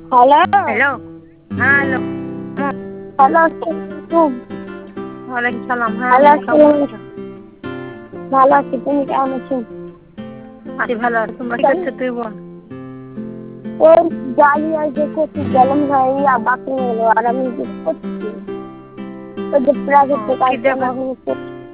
Hello. Hello. হ্যাঁ hello. Hello, আসসালামু ওয়ালাইকুম সালাম। হ্যাঁ হ্যালো, কেমন আছো? ভালো আছি, তুমি কেমন আছো? আছি ভালো আছি। তোমরা কি করছো তুই বল? ওই জালিয়া যে করছি গেলাম ভাই বাকি হলো আর আমি যে করছি ওই যে প্রাইভেটে কাজ কি দেব করছি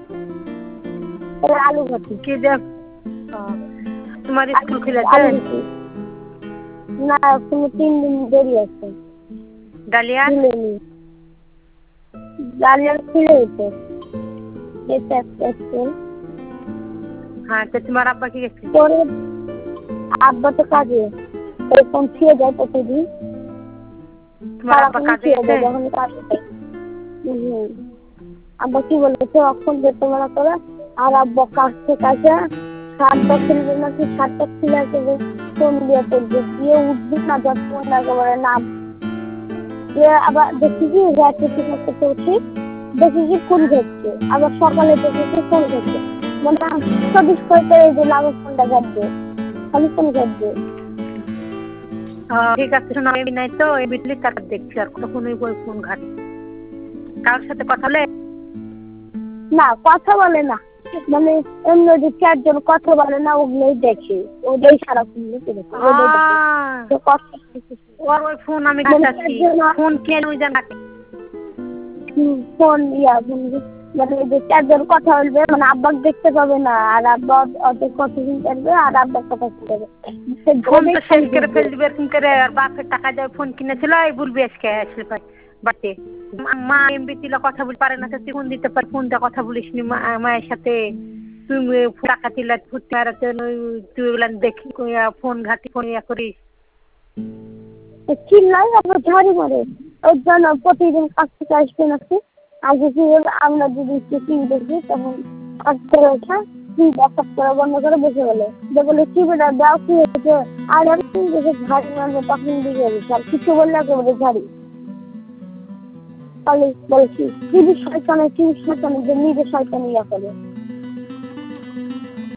আলু ভাতি কি দেব তোমার স্কুল খুলেছে? আলু ভাতি না, তুমি 3 দিন দেরি আছে। ডালিয়া খুলেনি, জালিয়া খুলে হইতে গেছে একটা স্কুল। হ্যাঁ তো তোমার আব্বা কি গেছে? পরে আব্বা তো কাজে এরকম ছিঁড়ে যায় প্রতিদিন, তোমার আব্বা সারাক্ষণ কাজে ছিঁড়ে গেছে? যায় যখন কাজে যায়। আব্বা কি বলেছে অক্ষণ যেতে মানা করে আর আব্বা কাজ থেকে আসে শার্টটা খুলবে নাকি শার্টটা খুলে আসবে ফোন দিয়ে করবে দিয়ে উঠবে না যত ফোন একেবারে নাম দিয়ে আবার দেখি কি রাত্রে টিফিন করতে উঠি দেখি কি ফোন ঘটছে আবার সকালে দেখি কি ফোন ঘটছে মানে 24 করে এই যে লাগো ফোনটা ঘটবে খালি ফোন ঘটবে। ঠিক আছে শোনো আমি নাই তো এই বিটলি তার দেখছি আর কখন ওই ফোন ঘাটে কারোর সাথে কথা বলে না কথা বলে না, মানে অন্য যে 4 জন কথা বলে না ওগুলোই দেখে ওটাই সারাক্ষণ দেখে ওটাই দেখে তো কথা ওর ওই ফোন আমি ঘাটাচ্ছি ফোন কেন ওই জানা ফোন মানে যে 4 জন কথা বলবে মানে আব্বাকে দেখতে পাবে না আর আব্বা ওদের কথা শুনতে পারবে আর আব্বার কথা শুনতে পারবে ফোন তো শেষ করে ফেল দিবে এরকম করে আর বাপের টাকা দিয়ে ফোন কিনেছিল এই বলবি আজকে আসলে বাটে মা এমবি দিলে কথা বলতে পারে না তুই ফোন দিতে পার ফোন দিয়ে কথা বলিস নি মায়ের সাথে তুমি টাকা দিলে ফুটতে মারাতে তুই ওগুলা দেখি ফোন ঘাটি ফোন ইয়া করিস চিল্লাই আবার ঝাড়ি মারে ওর জন্য প্রতিদিন কাজ থেকে আসবে নাকি আগে কি আমরা যদি টিভি দেখি তখন কাজ করে ওঠা ব্যাকআপ করা বন্ধ করে বসে গেলে যে বলে কি বেটা দাও কি হয়েছে আর আমি দেখে ঝাড়ি মারবো তখন দিকে আর কিছু বললে একেবারে ঝাড়ি তাহলে বলছি টিভি শয়তানে যে নিজে শয়তানি ইয়া করে